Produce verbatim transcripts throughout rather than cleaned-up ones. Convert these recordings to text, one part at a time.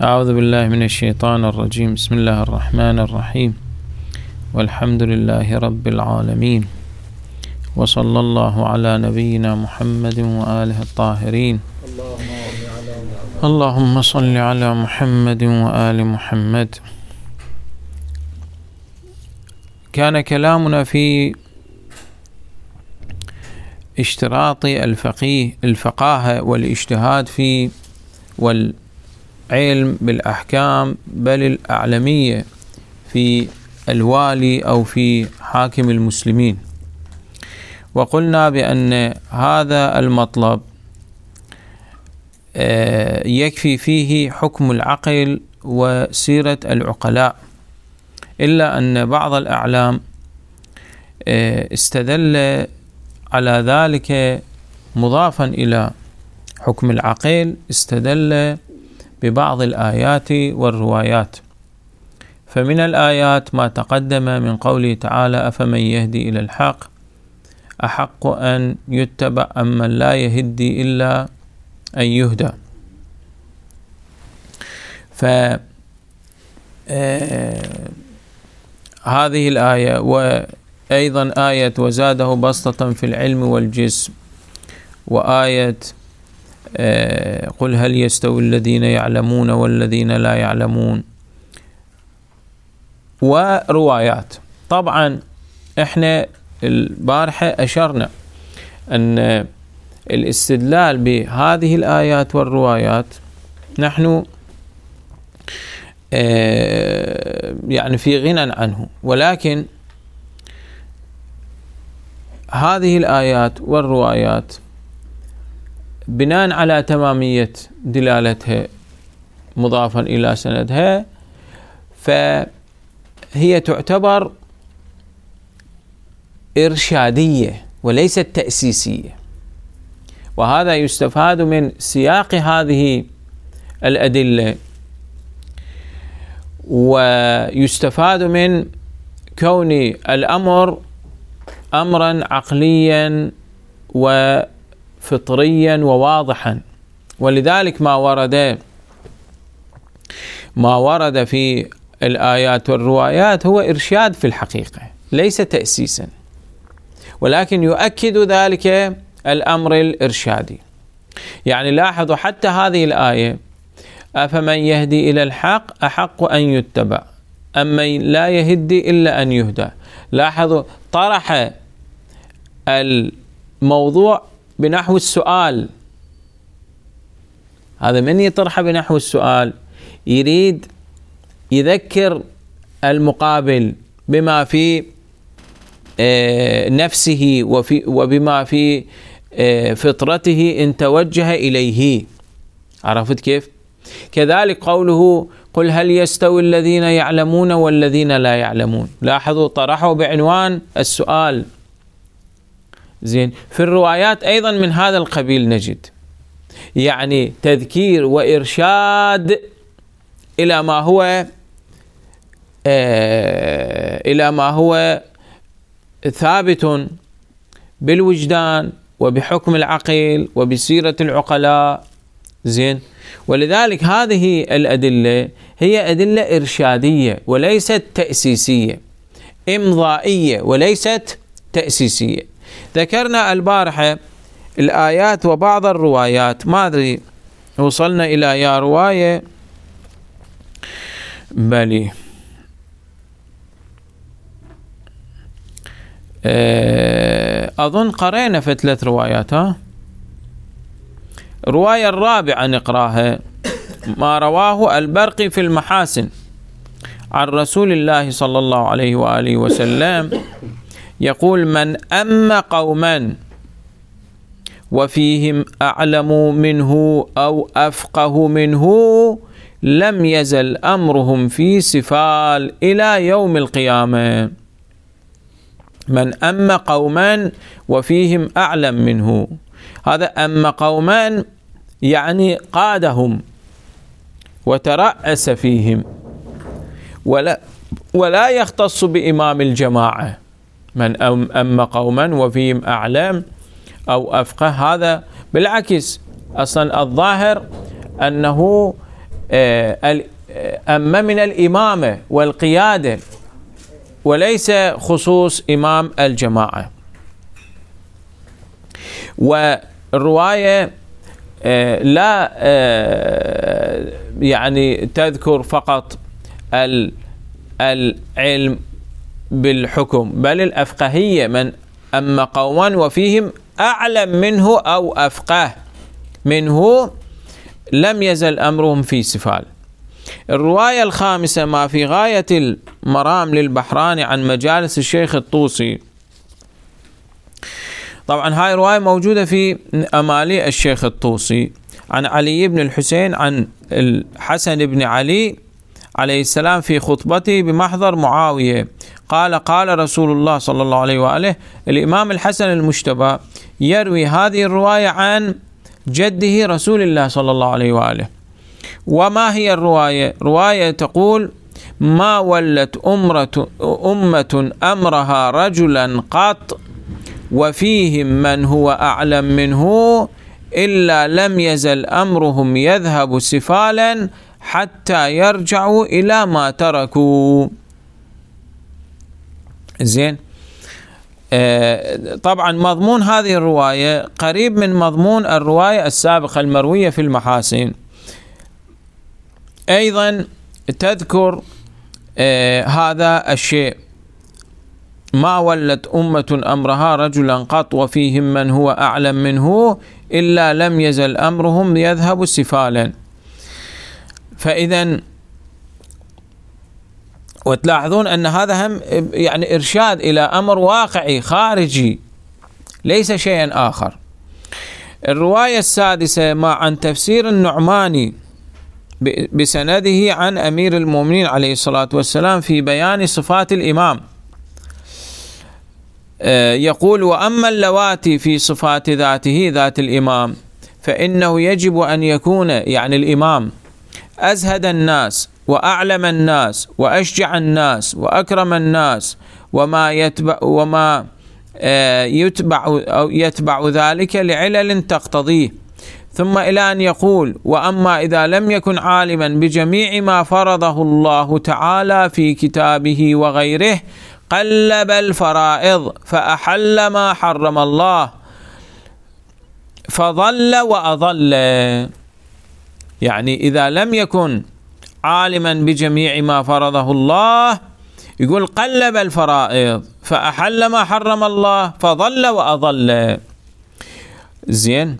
أعوذ بالله من الشيطان الرجيم. بسم الله الرحمن الرحيم، والحمد لله رب العالمين، وصلى الله على نبينا محمد وآله الطاهرين. اللهم صل على محمد وآل محمد. كان كلامنا في اشتراط الفقيه الفقاهة والاجتهاد في والعلم بالأحكام، بل الأعلمية في الوالي أو في حاكم المسلمين. وقلنا بأن هذا المطلب يكفي فيه حكم العقل وسيرة العقلاء، إلا أن بعض الأعلام استدل على ذلك مضافا إلى حكم العقل، استدل ببعض الآيات والروايات. فمن الآيات ما تقدم من قوله تعالى: أفمن يهدي إلى الحق أحق أن يتبع أم من لا يهدي إلا أن يهدى. فهذه الآية، وأيضا آية وزاده بسطة في العلم والجسم، وآية قل هل يستوي الذين يعلمون والذين لا يعلمون، وروايات. طبعا احنا البارحة أشرنا أن الاستدلال بهذه الآيات والروايات نحن يعني في غنى عنه، ولكن هذه الآيات والروايات بناء على تمامية دلالتها مضافا إلى سندها، فهي تعتبر إرشادية وليست تأسيسية. وهذا يستفاد من سياق هذه الأدلة، ويستفاد من كون الأمر أمرا عقليا وفطريا وواضحا. ولذلك ما ورد ما ورد في الآيات والروايات هو إرشاد في الحقيقة، ليس تأسيسا، ولكن يؤكد ذلك الأمر الإرشادي. يعني لاحظوا حتى هذه الآية: أفمن يهدي إلى الحق أحق أن يتبع أم من لا يهدي إلا أن يهدى. لاحظوا طرح الموضوع بنحو السؤال. هذا من يطرح بنحو السؤال يريد يذكر المقابل بما في نفسه وفي وبما في فطرته إن توجه إليه. عرفت كيف؟ كذلك قوله: قل هل يستوي الذين يعلمون والذين لا يعلمون. لاحظوا طرحوا بعنوان السؤال. زين. في الروايات أيضا من هذا القبيل نجد يعني تذكير وإرشاد إلى ما هو إلى ما هو ثابت بالوجدان وبحكم العقل وبسيرة العقلاء. زين. ولذلك هذه الأدلة هي أدلة إرشادية وليست تأسيسية، إمضائية وليست تأسيسية. ذكرنا البارحة الآيات وبعض الروايات، ما أدري وصلنا إلى يا رواية بلي أظن قرأنا في ثلاث روايات. ها الرواية الرابعة نقراها: ما رواه البرقي في المحاسن عن رسول الله صلى الله عليه وآله وسلم يقول: من أم قوما وفيهم أعلم منه أو أفقه منه لم يزل أمرهم في سفال إلى يوم القيامة. من أم قوما وفيهم أعلم منه، هذا أم قوما يعني قادهم وترأس فيهم، ولا ولا يختص بإمام الجماعة. من أم قوما وفيهم أعلم أو أفقه، هذا بالعكس أصلا الظاهر أنه أما من الإمامة والقيادة وليس خصوص إمام الجماعة. والرواية لا يعني تذكر فقط العلم بالحكم، بل الأفقهية، من أما قوما وفيهم أعلم منه أو أفقه منه لم يزل أمرهم في سفال. الرواية الخامسة ما في غاية المرام للبحراني عن مجالس الشيخ الطوسي. طبعا هاي رواية موجودة في أمالي الشيخ الطوسي عن علي بن الحسين عن الحسن بن علي عليه السلام في خطبته بمحضر معاوية قال قال رسول الله صلى الله عليه وآله. الإمام الحسن المجتبى يروي هذه الرواية عن جده رسول الله صلى الله عليه وآله. وما هي الرواية؟ رواية تقول ما ولت أمرة أمة أمرها رجلا قط وفيهم من هو أعلم منه إلا لم يزل أمرهم يذهب سفالا حتى يرجعوا إلى ما تركوا. زين. آه طبعا مضمون هذه الرواية قريب من مضمون الرواية السابقة المروية في المحاسن، أيضا تذكر آه هذا الشيء، ما ولت أمة أمرها رجلا قط وفيهم من هو أعلم منه إلا لم يزل أمرهم يذهب سفالا. فإذا وتلاحظون أن هذا هم يعني إرشاد إلى أمر واقعي خارجي ليس شيئا آخر. الرواية السادسة ما عن تفسير النعماني بسنده عن أمير المؤمنين عليه الصلاة والسلام في بيان صفات الإمام. يقول وأما اللواتي في صفات ذاته ذات الإمام فإنه يجب أن يكون يعني الإمام أزهد الناس وأعلم الناس وأشجع الناس وأكرم الناس وما يتبع وما يتبع أو يتبع ذلك لعلل تقتضيه، ثم إلى أن يقول وأما إذا لم يكن عالما بجميع ما فرضه الله تعالى في كتابه وغيره قلب الفرائض فأحل ما حرم الله فضل وأضل. يعني إذا لم يكن عالما بجميع ما فرضه الله يقول قلب الفرائض فأحل ما حرم الله فضل وأضل. زين.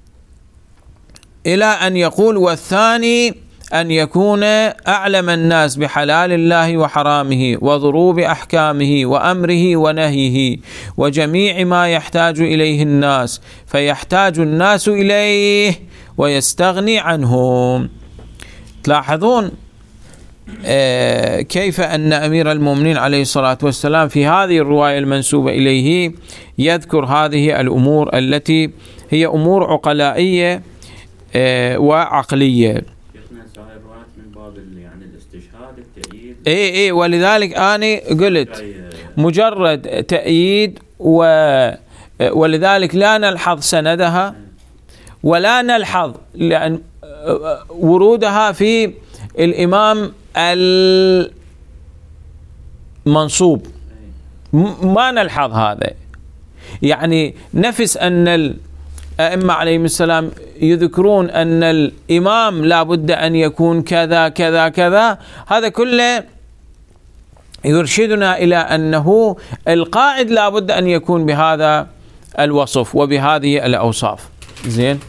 إلى أن يقول والثاني أن يكون أعلم الناس بحلال الله وحرامه وضروب أحكامه وأمره ونهيه وجميع ما يحتاج إليه الناس فيحتاج الناس إليه ويستغني عنهم. تلاحظون آه كيف أن أمير المؤمنين عليه الصلاة والسلام في هذه الرواية المنسوبة إليه يذكر هذه الأمور التي هي أمور عقلائية آه وعقلية. اي اي ولذلك انا قلت مجرد تأييد و ولذلك لا نلحظ سندها ولا نلحظ لأن ورودها في الإمام المنصوب، ما نلحظ هذا. يعني نفس أن الأئمة عليهم السلام يذكرون أن الإمام لا بد أن يكون كذا كذا كذا، هذا كله يرشدنا إلى أنه القائد لا بد أن يكون بهذا الوصف وبهذه الأوصاف. زين.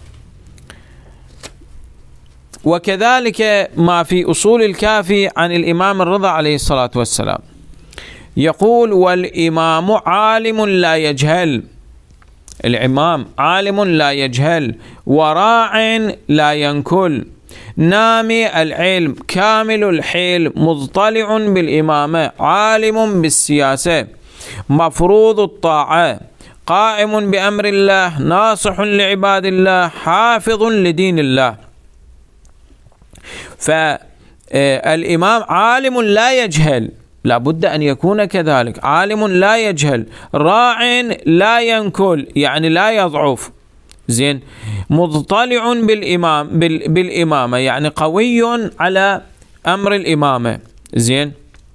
وكذلك ما في أصول الكافي عن الإمام الرضا عليه الصلاة والسلام يقول والإمام عالم لا يجهل، الإمام عالم لا يجهل وراع لا ينكل نامي العلم كامل الحيل مضطلع بالإمامة عالم بالسياسة مفروض الطاعة قائم بأمر الله ناصح لعباد الله حافظ لدين الله. فالإمام عالم لا يجهل، لا بد أن يكون كذلك، عالم لا يجهل، راع لا ينكل يعني لا يضعف. زين، مضطلع بالإمام بالإمامة، يعني قوي على أمر الإمامة. زين،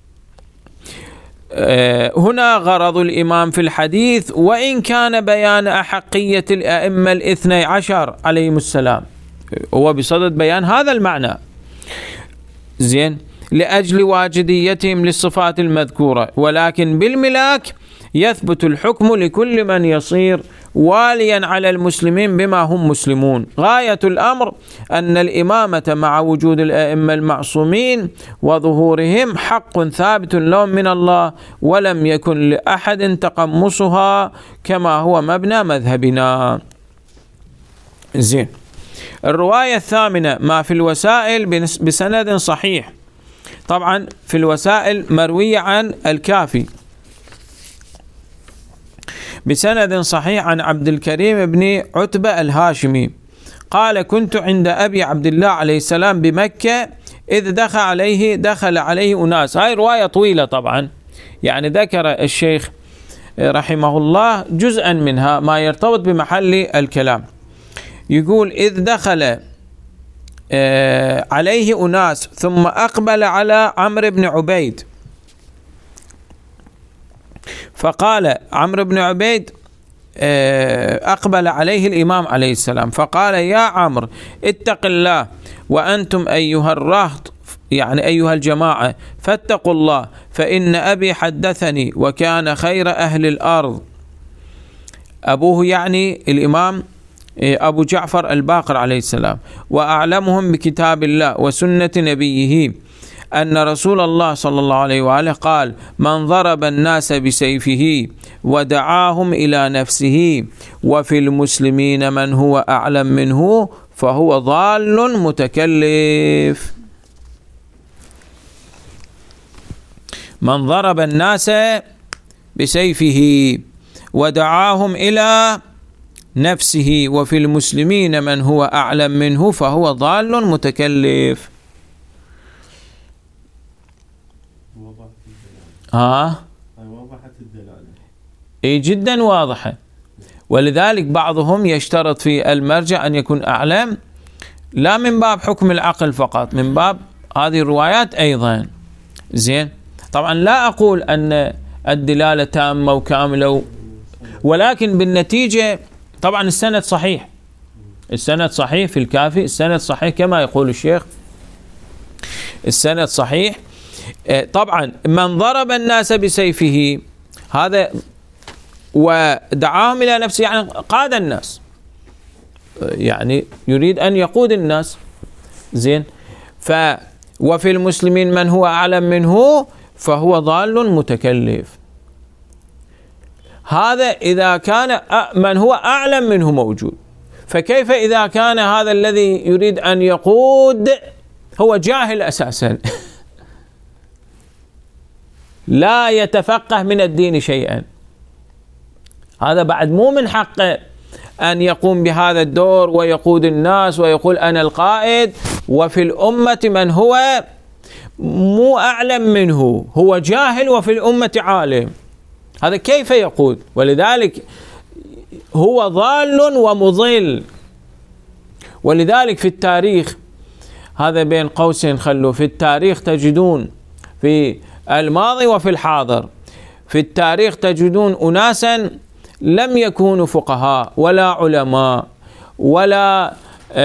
أه هنا غرض الإمام في الحديث وإن كان بيان أحقية الأئمة الاثني عشر عليهم السلام، هو بصدد بيان هذا المعنى. زين، لأجل واجديتهم للصفات المذكورة، ولكن بالملاك يثبت الحكم لكل من يصير واليا على المسلمين بما هم مسلمون. غاية الأمر أن الإمامة مع وجود الأئمة المعصومين وظهورهم حق ثابت لهم من الله، ولم يكن لأحد تقمصها كما هو مبنى مذهبنا. زين، الرواية الثامنة ما في الوسائل بسند صحيح. طبعا في الوسائل مروية عن الكافي بسند صحيح عن عبد الكريم بن عتبة الهاشمي قال: كنت عند أبي عبد الله عليه السلام بمكة إذ دخل عليه دخل عليه أناس. هاي رواية طويلة طبعا، يعني ذكر الشيخ رحمه الله جزءا منها ما يرتبط بمحل الكلام. يقول: إذ دخل عليه أناس ثم أقبل على عمرو بن عبيد، فقال عمرو بن عبيد أقبل عليه الإمام عليه السلام فقال: يا عمرو اتق الله وأنتم أيها الرهط، يعني أيها الجماعة، فاتقوا الله، فإن أبي حدثني وكان خير أهل الأرض. أبوه يعني الإمام أبو جعفر الباقر عليه السلام، وأعلمهم بكتاب الله وسنة نبيه، أن رسول الله صلى الله عليه وآله قال: من ضرب الناس بسيفه ودعاهم إلى نفسه وفي المسلمين من هو أعلم منه فهو ضال متكلف. من ضرب الناس بسيفه ودعاهم إلى نفسه وفي المسلمين من هو أعلم منه فهو ضال متكلف. ها وضحت الدلالة، اي جدا واضحة. ولذلك بعضهم يشترط في المرجع أن يكون أعلم، لا من باب حكم العقل فقط، من باب هذه الروايات أيضا. زين، طبعا لا أقول أن الدلالة تامة وكاملة، ولكن بالنتيجة طبعا السند صحيح، السند صحيح في الكافي، السند صحيح كما يقول الشيخ، السند صحيح. طبعا من ضرب الناس بسيفه هذا ودعاهم إلى نفسه، يعني قاد الناس، يعني يريد أن يقود الناس. زين، ف وفي المسلمين من هو أعلم منه فهو ضال متكلف. هذا إذا كان من هو أعلم منه موجود، فكيف إذا كان هذا الذي يريد أن يقود هو جاهل أساسا لا يتفقه من الدين شيئا؟ هذا بعد مو من حقه أن يقوم بهذا الدور ويقود الناس ويقول أنا القائد، وفي الأمة من هو مو أعلم منه، هو جاهل وفي الأمة عالم. هذا كيف يقود؟ ولذلك هو ضال ومضل. ولذلك في التاريخ، هذا بين قوسين خلوا، في التاريخ تجدون في الماضي وفي الحاضر، في التاريخ تجدون أناسا لم يكونوا فقهاء ولا علماء ولا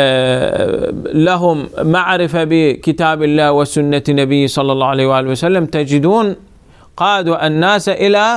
لهم معرفة بكتاب الله وسنة نبيه صلى الله عليه وآله وسلم، تجدون قادوا الناس إلى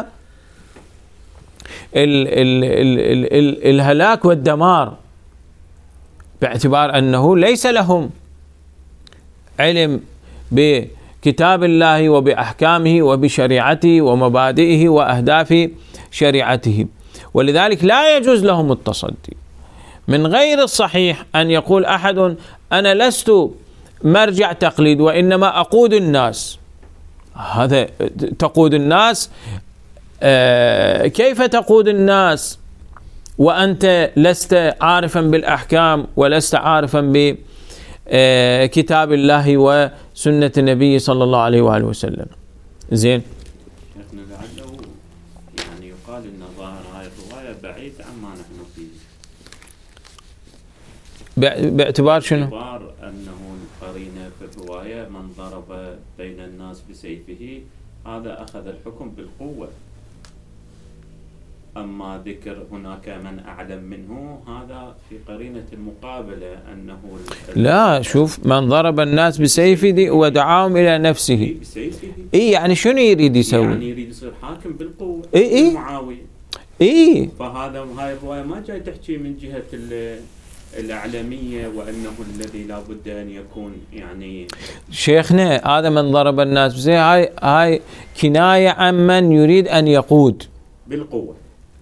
ال ال ال ال ال الهلاك والدمار، باعتبار أنه ليس لهم علم بكتاب الله وبأحكامه وبشريعته ومبادئه وأهداف شريعته. ولذلك لا يجوز لهم التصدي. من غير الصحيح أن يقول أحد أنا لست مرجع تقليد وإنما أقود الناس. هذا تقود الناس، آه كيف تقود الناس وأنت لست عارفا بالأحكام ولست عارفا بكتاب الله وسنة النبي صلى الله عليه وآله وسلم؟ زين، يعني يقال إن ظاهر هاي الرواية بعيد عما نحن فيه. باعتبار شنو؟ باعتبار أنه القرينة في الرواية من ضرب بين الناس بسيفه هذا أخذ الحكم بالقوة. أما ذكر هناك من أعلم منه هذا في قرينة المقابلة أنه لا شوف، من ضرب الناس بسيفه ودعاهم إلى نفسه بسيفه. إيه يعني شنو يريد يسوي؟ يعني يريد يصير حاكم بالقوة. إيه إيه معاوية. إيه. فهذا هاي الرواية ما جاي تحكي من جهة الأعلمية وأنه الذي لا بد أن يكون يعني. شيخنا هذا من ضرب الناس بسيفه هاي هاي كناية عن من يريد أن يقود بالقوة.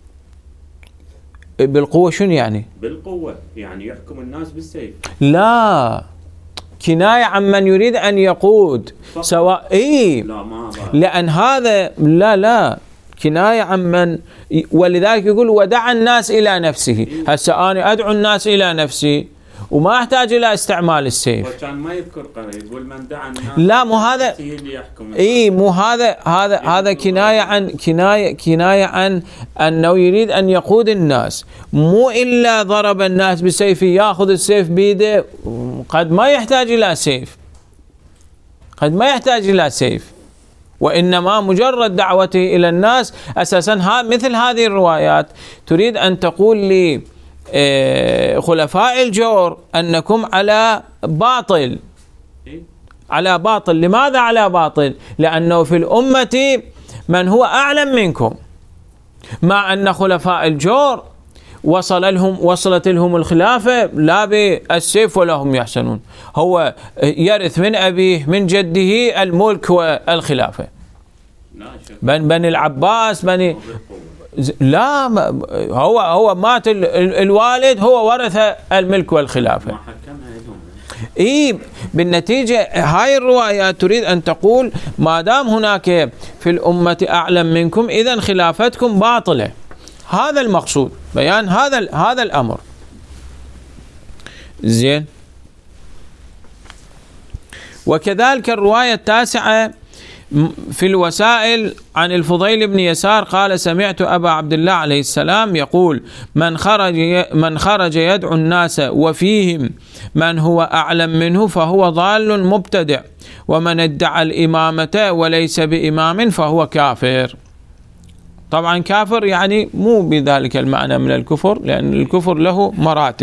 بالقوة شنو يعني؟ بالقوة يعني يحكم الناس بالسيف. لا، كناية عن من يريد أن يقود سواء إيه. لا ما بقى. لأن هذا لا لا كناية عن من، ولذلك يقول ودع الناس إلى نفسه. هسه أنا أدعو الناس إلى نفسي وما أحتاج إلى استعمال السيف. وكان ما يذكر قريب يقول من دعا الناس. لا مو هذا. إيه مو هذا هذا هذا كناية عن كناية كناية عن أنه يريد أن يقود الناس، مو إلا ضرب الناس بسيفه يأخذ السيف بيده، قد ما يحتاج إلى سيف، قد ما يحتاج إلى سيف، وإنما مجرد دعوته إلى الناس. أساسا ها مثل هذه الروايات تريد أن تقول لي خلفاء الجور أنكم على باطل، على باطل. لماذا على باطل؟ لأنه في الأمة من هو أعلم منكم، مع أن خلفاء الجور وصل لهم وصلت لهم الخلافة لا بالسيف ولا هم يحسنون. هو يرث من أبيه من جده الملك والخلافة، بن بني العباس بني لا هو هو مات الوالد هو ورث الملك والخلافة. إيه بالنتيجة هاي الروايات تريد أن تقول ما دام هناك في الأمة أعلم منكم إذن خلافتكم باطلة. هذا المقصود، بيان هذا هذا الأمر. زين. وكذلك الرواية التاسعة في الوسائل عن الفضيل بن يسار قال سمعت أبا عبد الله عليه السلام يقول من خرج من خرج يدعو الناس وفيهم من هو أعلم منه فهو ضال مبتدع، ومن ادعى الإمامة وليس بإمام فهو كافر. طبعا كافر يعني مو بذلك المعنى من الكفر، لأن الكفر له مراتب،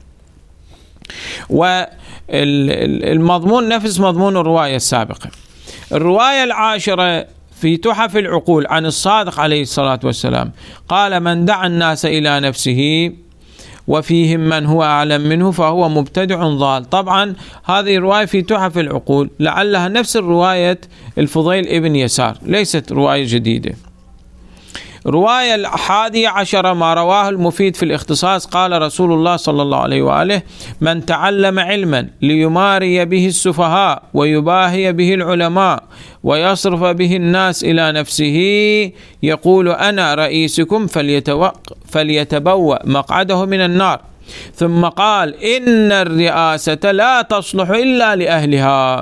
والمضمون نفس مضمون الرواية السابقة. الرواية العاشرة في تحف العقول عن الصادق عليه الصلاة والسلام قال من دعا الناس إلى نفسه وفيهم من هو أعلم منه فهو مبتدع ضال. طبعا هذه رواية في تحف العقول، لعلها نفس الرواية الفضيل ابن يسار، ليست رواية جديدة. رواية الحادية عشرة ما رواه المفيد في الاختصاص قال رسول الله صلى الله عليه وآله من تعلم علما ليماري به السفهاء ويباهي به العلماء ويصرف به الناس إلى نفسه يقول أنا رئيسكم فليتبوأ مقعده من النار. ثم قال إن الرئاسة لا تصلح إلا لأهلها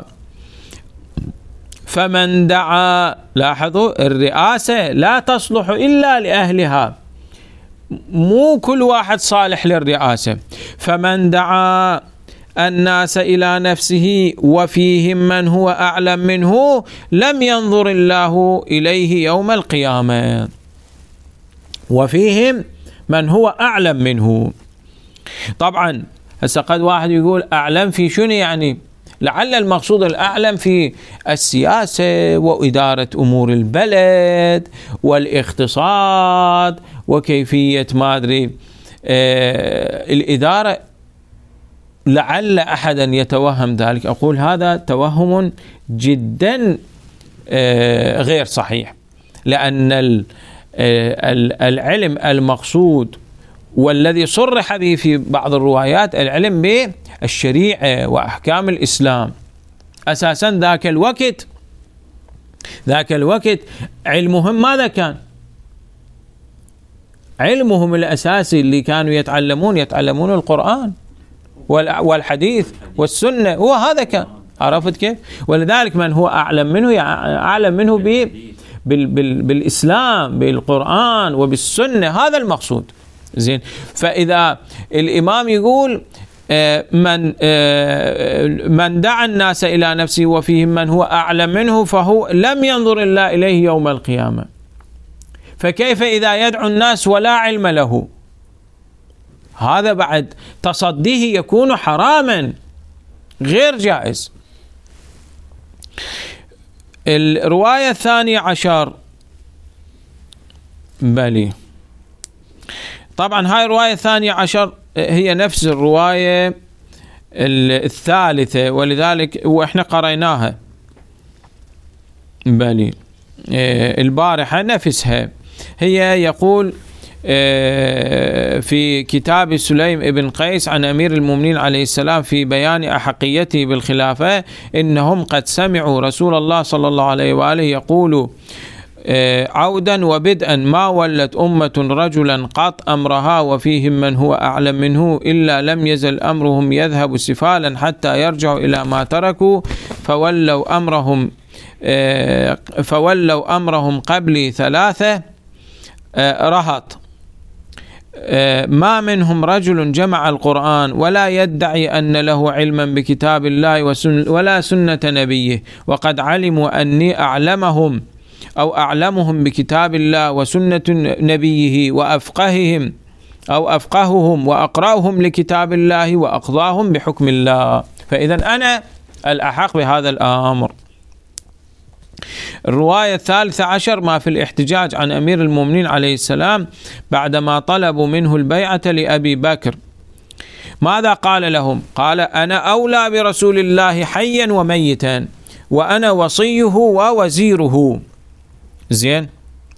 فمن دعا، لاحظوا الرئاسة لا تصلح إلا لأهلها، مو كل واحد صالح للرئاسة. فمن دعا الناس إلى نفسه وفيهم من هو أعلم منه لم ينظر الله إليه يوم القيامة. وفيهم من هو أعلم منه. طبعا هسه قد واحد يقول أعلم في شنو يعني؟ لعل المقصود الأعلم في السياسة وإدارة أمور البلد والاقتصاد وكيفية ما أدري آه الإدارة. لعل أحدا يتوهم ذلك. أقول هذا توهم جدا آه غير صحيح، لأن العلم المقصود والذي صرح به في بعض الروايات العلم بالشريعة وأحكام الإسلام. أساسا ذاك الوقت ذاك الوقت علمهم ماذا كان؟ علمهم الأساسي اللي كانوا يتعلمون يتعلمون القرآن والحديث والسنة، هو هذا كان. عرفت كيف؟ ولذلك من هو أعلم منه أعلم منه ب بال بال بالإسلام بالقرآن وبالسنة، هذا المقصود. زين. فإذا الإمام يقول من من دعا الناس إلى نفسه وفيهم من هو أعلم منه فهو لم ينظر إلا إليه يوم القيامة، فكيف إذا يدعو الناس ولا علم له؟ هذا بعد تصديه يكون حراما غير جائز. الرواية الثانية عشر بلي طبعا هاي الرواية الثانية عشر هي نفس الرواية الثالثة، ولذلك وإحنا قرأناها بلي البارحة نفسها. هي يقول في كتاب سليم ابن قيس عن أمير المؤمنين عليه السلام في بيان أحقيته بالخلافة: إنهم قد سمعوا رسول الله صلى الله عليه وآله يقول عودا وبدءا: ما ولت أمة رجلا قط أمرها وفيهم من هو أعلم منه إلا لم يزل أمرهم يذهب سفالا حتى يرجعوا إلى ما تركوا، فولوا أمرهم فولوا أمرهم قبلي ثلاثة رهط، ما منهم رجل جمع القرآن ولا يدعي أن له علما بكتاب الله ولا سنة نبيه، وقد علموا أني أعلمهم أو أعلمهم بكتاب الله وسنة نبيه وأفقههم أو أفقههم وأقرأهم لكتاب الله وأقضاهم بحكم الله، فإذا أنا الأحق بهذا الأمر. الرواية الثالثة عشر ما في الاحتجاج عن أمير المؤمنين عليه السلام بعدما طلبوا منه البيعة لأبي بكر، ماذا قال لهم؟ قال: أنا أولى برسول الله حيا وميتا، وأنا وصيه ووزيره. زين،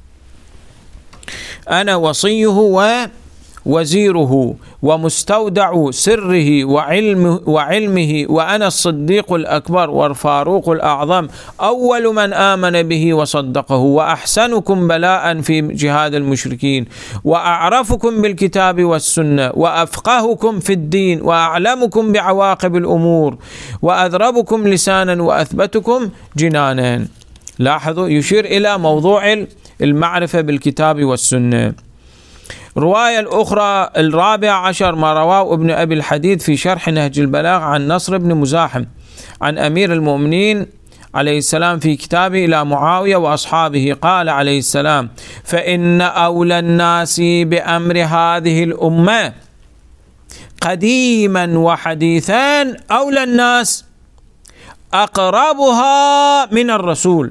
أنا وصيه ووزيره ومستودع سره وعلمه, وعلمه وأنا الصديق الأكبر والفاروق الأعظم، أول من آمن به وصدقه، وأحسنكم بلاء في جهاد المشركين، وأعرفكم بالكتاب والسنة، وأفقهكم في الدين، وأعلمكم بعواقب الأمور، وأذربكم لسانا، وأثبتكم جنانا. لاحظوا يشير إلى موضوع المعرفة بالكتاب والسنة. رواية الأخرى الرابع عشر ما رواه ابن أبي الحديد في شرح نهج البلاغ عن نصر بن مزاحم عن أمير المؤمنين عليه السلام في كتابه إلى معاوية وأصحابه، قال عليه السلام: فإن أولى الناس بأمر هذه الأمة قديما وحديثا أولى الناس أقربها من الرسول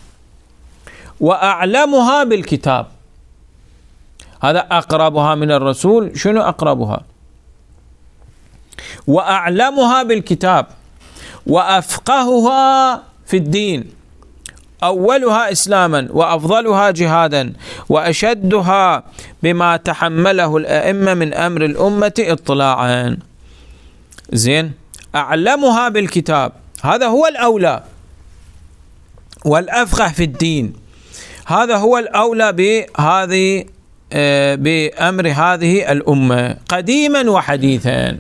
وأعلمها بالكتاب. هذا أقربها من الرسول، شنو أقربها؟ وأعلمها بالكتاب، وأفقهها في الدين، أولها إسلاما وأفضلها جهادا، وأشدها بما تحمله الأئمة من أمر الأمة اطلاعا. زين، أعلمها بالكتاب، هذا هو الأولى، والأفقه في الدين، هذا هو الأولى بهذه بأمر هذه الأمة قديما وحديثا.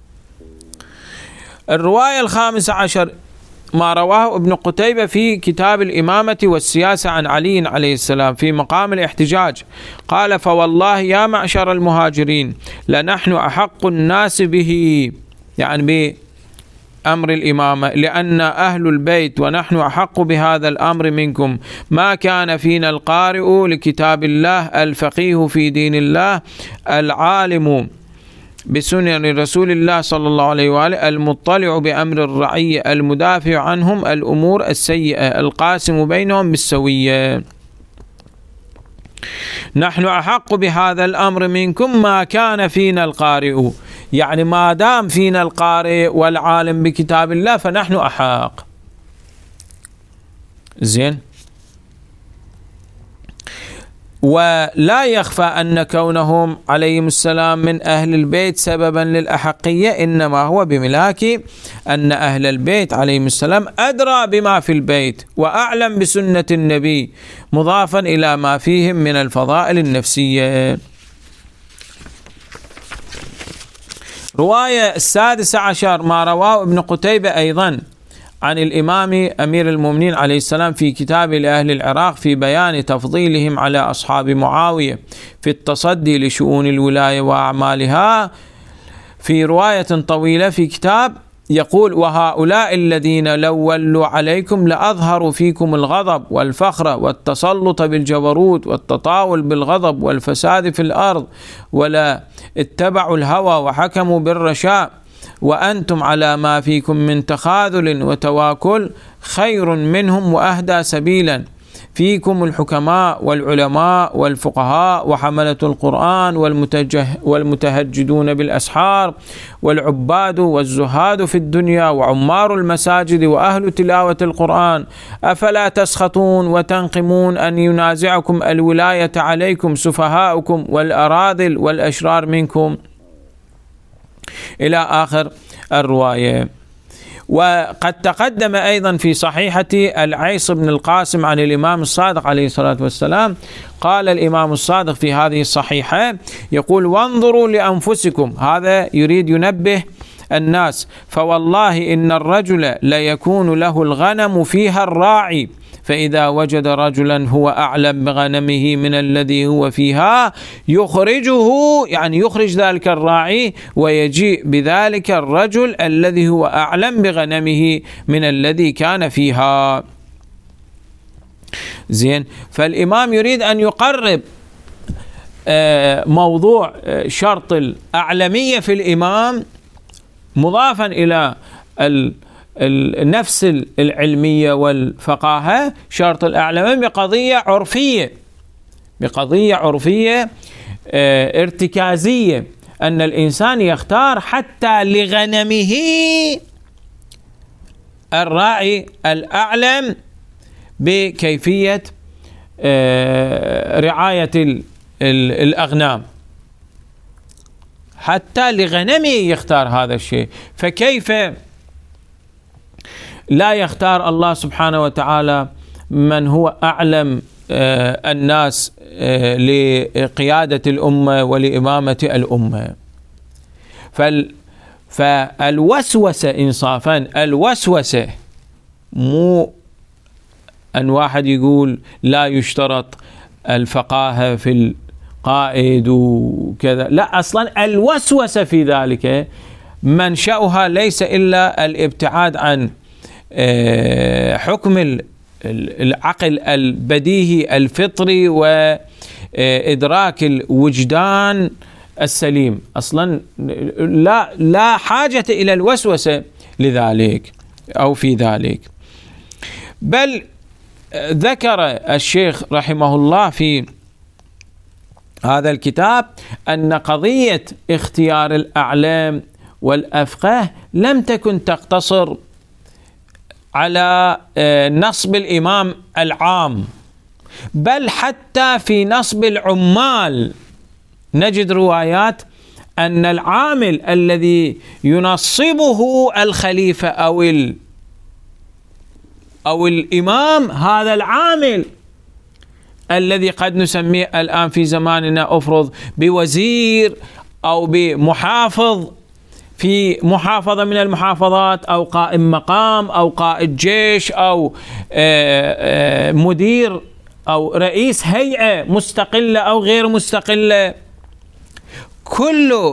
الرواية الخامسة عشر ما رواه ابن قتيبة في كتاب الإمامة والسياسة عن علي عليه السلام في مقام الاحتجاج، قال: فوالله يا معشر المهاجرين لنحن أحق الناس به، يعني بأمر الإمامة، لأن أهل البيت ونحن أحق بهذا الأمر منكم، ما كان فينا القارئ لكتاب الله الفقيه في دين الله العالم بسنن رسول الله صلى الله عليه وآله المطلع بأمر الرعية المدافع عنهم الأمور السيئة القاسم بينهم بالسوية. نحن أحق بهذا الأمر منكم ما كان فينا القارئ، يعني ما دام فينا القارئ والعالم بكتاب الله فنحن أحق. زين، ولا يخفى أن كونهم عليهم السلام من أهل البيت سببا للأحقية، إنما هو بملاك أن أهل البيت عليهم السلام أدرى بما في البيت وأعلم بسنة النبي، مضافا إلى ما فيهم من الفضائل النفسية. رواية السادسة عشر ما رواه ابن قتيبة أيضا عن الإمام أمير المؤمنين عليه السلام في كتاب لأهل العراق في بيان تفضيلهم على أصحاب معاوية في التصدي لشؤون الولاية وأعمالها، في رواية طويلة في كتاب يقول: وهؤلاء الذين لو ولوا عليكم لأظهروا فيكم الغضب والفخر والتسلط بالجبروت والتطاول بالغضب والفساد في الأرض، ولا اتبعوا الهوى وحكموا بالرشاء، وأنتم على ما فيكم من تخاذل وتواكل خير منهم وأهدى سبيلا. فيكم الحكماء والعلماء والفقهاء وحملة القرآن والمتهجدون بالأسحار والعباد والزهاد في الدنيا وعمار المساجد وأهل تلاوة القرآن، أفلا تسخطون وتنقمون أن ينازعكم الولاية عليكم سفهاؤكم والأراذل والأشرار منكم، إلى آخر الرواية. وقد تقدم أيضا في صحيحة العيص بن القاسم عن الإمام الصادق عليه الصلاة والسلام، قال الإمام الصادق في هذه الصحيحة يقول: وانظروا لأنفسكم، هذا يريد ينبه الناس، فوالله إن الرجل ليكون له الغنم فيها الراعي، فإذا وجد رجلا هو أعلم بغنمه من الذي هو فيها يخرجه، يعني يخرج ذلك الراعي ويجيء بذلك الرجل الذي هو أعلم بغنمه من الذي كان فيها. زين، فالإمام يريد أن يقرب موضوع شرط الأعلمية في الإمام مضافا إلى النفس العلمية والفقاهة، شرط الأعلمية بقضية عرفية، بقضية عرفية ارتكازية، أن الإنسان يختار حتى لغنمه الراعي الأعلم بكيفية رعاية الأغنام، حتى لغنمه يختار هذا الشيء. فكيف لا يختار الله سبحانه وتعالى من هو أعلم الناس لقيادة الأمة ولإمامة الأمة؟ فالوسوسة إنصافا، الوسوسة مو أن واحد يقول لا يشترط الفقاهة في القائد وكذا، لا، أصلا الوسوسة في ذلك منشأها ليس إلا الابتعاد عن حكم العقل البديهي الفطري وإدراك الوجدان السليم. أصلا لا لا حاجة إلى الوسوسة لذلك أو في ذلك. بل ذكر الشيخ رحمه الله في هذا الكتاب أن قضية اختيار الأعلام والأفقه لم تكن تقتصر على نصب الإمام العام، بل حتى في نصب العمال نجد روايات أن العامل الذي ينصبه الخليفة أو ال أو الإمام، هذا العامل الذي قد نسميه الآن في زماننا أفرض بوزير أو بمحافظ في محافظة من المحافظات، أو قائم مقام أو قائد جيش أو مدير أو رئيس هيئة مستقلة أو غير مستقلة، كل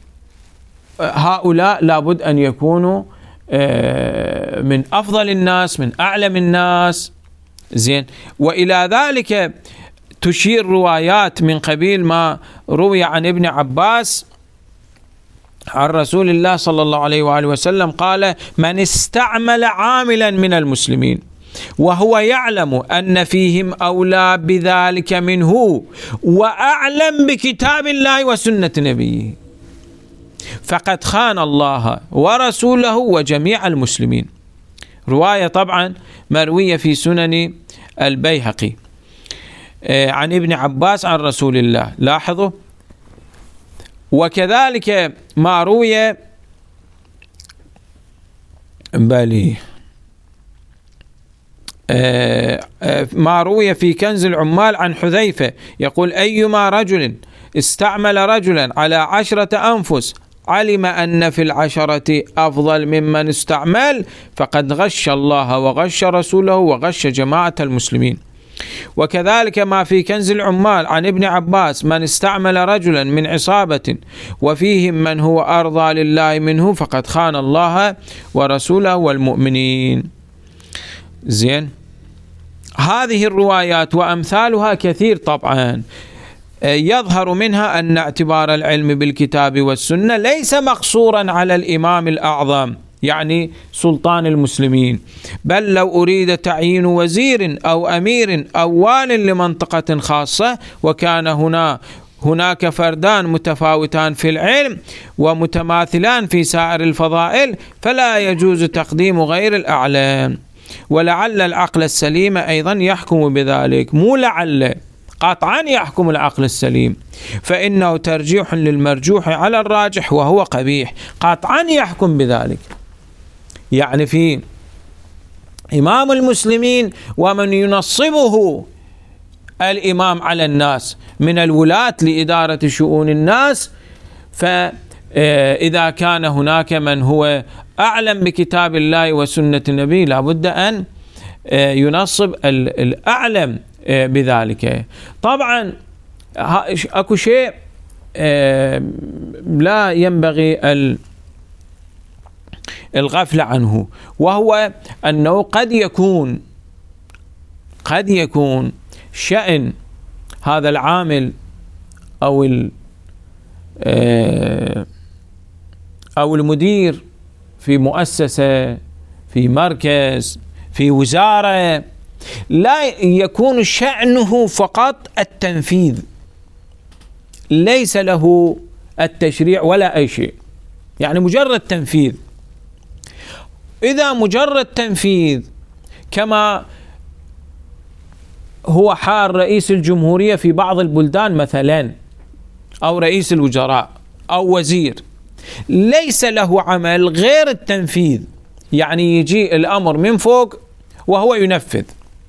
هؤلاء لابد أن يكونوا من أفضل الناس، من أعلم الناس. زين، وإلى ذلك تشير روايات من قبيل ما روي عن ابن عباس عن رسول الله صلى الله عليه وآله وسلم قال: من استعمل عاملا من المسلمين وهو يعلم أن فيهم أولى بذلك منه وأعلم بكتاب الله وسنة نبيه فقد خان الله ورسوله وجميع المسلمين. رواية طبعا مروية في سنن البيهقي عن ابن عباس عن رسول الله، لاحظوا. وكذلك ما روي بلي ما روي في كنز العمال عن حذيفة يقول: أيما رجل استعمل رجلا على عشرة أنفس علم أن في العشرة أفضل ممن استعمل فقد غش الله وغش رسوله وغش جماعة المسلمين. وكذلك ما في كنز العمال عن ابن عباس: من استعمل رجلا من عصابة وفيهم من هو أرضى لله منه فقد خان الله ورسوله والمؤمنين. زين، هذه الروايات وأمثالها كثير طبعا، يظهر منها أن اعتبار العلم بالكتاب والسنة ليس مقصورا على الإمام الأعظم يعني سلطان المسلمين، بل لو أريد تعيين وزير أو أمير أو وال لمنطقة خاصة وكان هنا هناك فردان متفاوتان في العلم ومتماثلان في سائر الفضائل فلا يجوز تقديم غير الأعلى، ولعل العقل السليم أيضا يحكم بذلك. مو لعل، قطعا يحكم العقل السليم، فإنه ترجيح للمرجوح على الراجح وهو قبيح، قطعا يحكم بذلك. يعني في إمام المسلمين ومن ينصبه الإمام على الناس من الولاة لإدارة شؤون الناس، فإذا كان هناك من هو أعلم بكتاب الله وسنة النبي لابد أن ينصب الأعلم بذلك. طبعا أكو شيء لا ينبغي الغفلة عنه، وهو أنه قد يكون قد يكون شأن هذا العامل أو أو المدير في مؤسسة، في مركز، في وزارة، لا يكون شأنه فقط التنفيذ، ليس له التشريع ولا أي شيء، يعني مجرد تنفيذ. إذا مجرد تنفيذ كما هو حال رئيس الجمهورية في بعض البلدان مثلا، أو رئيس الوزراء أو وزير، ليس له عمل غير التنفيذ، يعني يجي الأمر من فوق وهو ينفذ.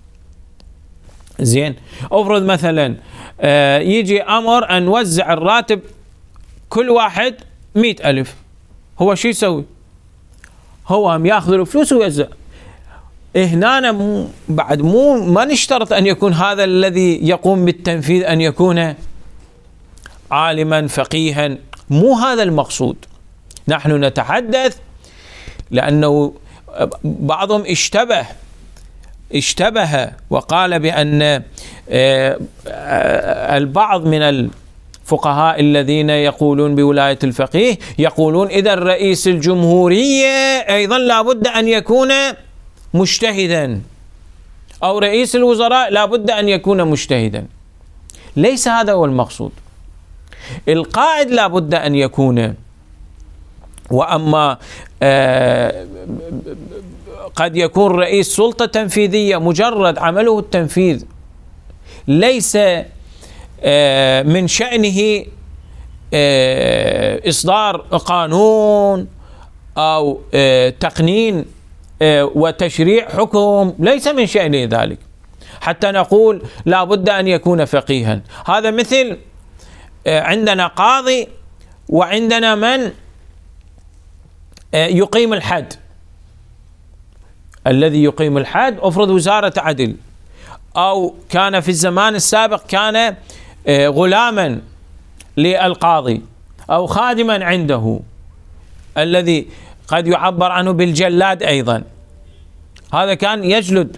زين، أفرض مثلا يجي أمر أن نوزع الراتب كل واحد مئة ألف، هو شو يسوي؟ هو هم ياخذ الفلوس ويوزع. هنا مو بعد مو ما نشترط أن يكون هذا الذي يقوم بالتنفيذ أن يكون عالما فقيها، مو هذا المقصود. نحن نتحدث لأنه بعضهم اشتبه اشتبه وقال بأن البعض من الفقهاء الذين يقولون بولاية الفقيه يقولون إذا رئيس الجمهورية أيضا لابد أن يكون مجتهدا، أو رئيس الوزراء لابد أن يكون مجتهدا. ليس هذا هو المقصود. القائد لابد أن يكون، وأما آه قد يكون رئيس سلطة تنفيذية مجرد عمله التنفيذ، ليس آه من شأنه آه إصدار قانون أو آه تقنين آه وتشريع حكم، ليس من شأنه ذلك حتى نقول لا بد أن يكون فقيها. هذا مثل آه عندنا قاضي وعندنا من آه يقيم الحد. الذي يقيم الحد أفرض وزارة عدل، أو كان في الزمان السابق كان غلاما للقاضي أو خادما عنده، الذي قد يعبر عنه بالجلاد أيضا. هذا كان يجلد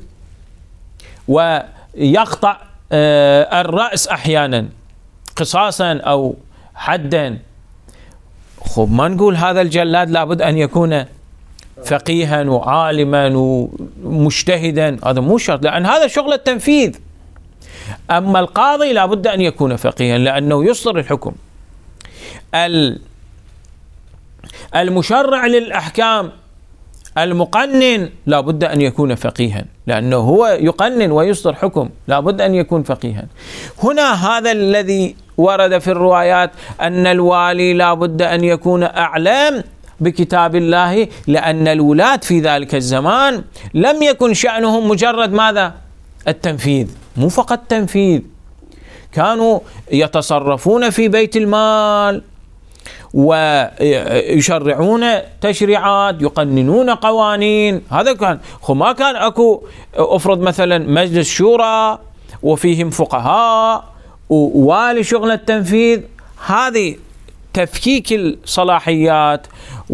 ويقطع الرأس أحيانا قصاصا أو حدا. خب ما نقول هذا الجلاد لابد أن يكون فقيها وعالما ومجتهدا، هذا مو شرط، لأن هذا شغل التنفيذ. أما القاضي لابد أن يكون فقيها لأنه يصدر الحكم. المشرع للأحكام المقنن لابد أن يكون فقيها لأنه هو يقنن ويصدر حكم، لابد أن يكون فقيها. هنا هذا الذي ورد في الروايات أن الوالي لابد أن يكون أعلم بكتاب الله، لأن الولاة في ذلك الزمان لم يكن شأنهم مجرد ماذا؟ التنفيذ، مو فقط تنفيذ، كانوا يتصرفون في بيت المال ويشرعون تشريعات، يقننون قوانين. هذا كان خو ما كان أكو أفرض مثلا مجلس شورى وفيهم فقهاء ووالي شغل التنفيذ. هذه تفكيك الصلاحيات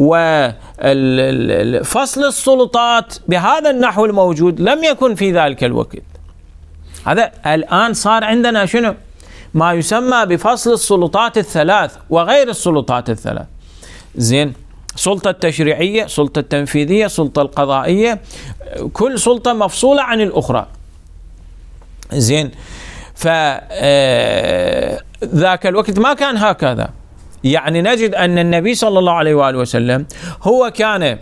وفصل السلطات بهذا النحو الموجود لم يكن في ذلك الوقت. هذا الآن صار عندنا شنو؟ ما يسمى بفصل السلطات الثلاث وغير السلطات الثلاث. زين، سلطة تشريعية، سلطة تنفيذية، سلطة القضائية، كل سلطة مفصولة عن الأخرى. زين، فذاك الوقت ما كان هكذا. يعني نجد أن النبي صلى الله عليه وآله وسلم هو كان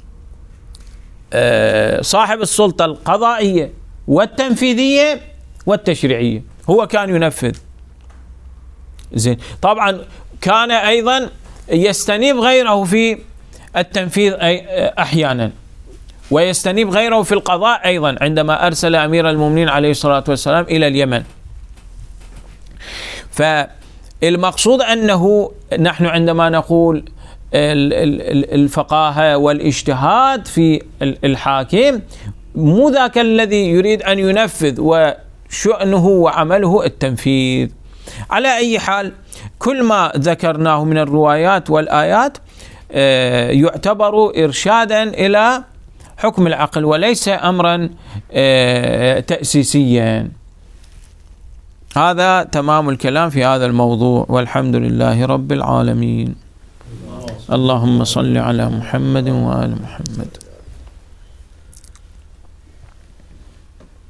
صاحب السلطة القضائية والتنفيذية والتشريعية، هو كان ينفذ. زين، طبعا كان أيضا يستنيب غيره في التنفيذ أحيانا، ويستنيب غيره في القضاء أيضا، عندما أرسل أمير المؤمنين عليه الصلاة والسلام إلى اليمن. فالمقصود أنه نحن عندما نقول الفقاهة والاجتهاد في الحاكم، مو ذاك الذي يريد أن ينفذ وشأنه وعمله التنفيذ. على أي حال، كل ما ذكرناه من الروايات والآيات يعتبر إرشادا إلى حكم العقل وليس أمرا تأسيسيا. هذا تمام الكلام في هذا الموضوع، والحمد لله رب العالمين. اللهم صل على محمد وآل محمد.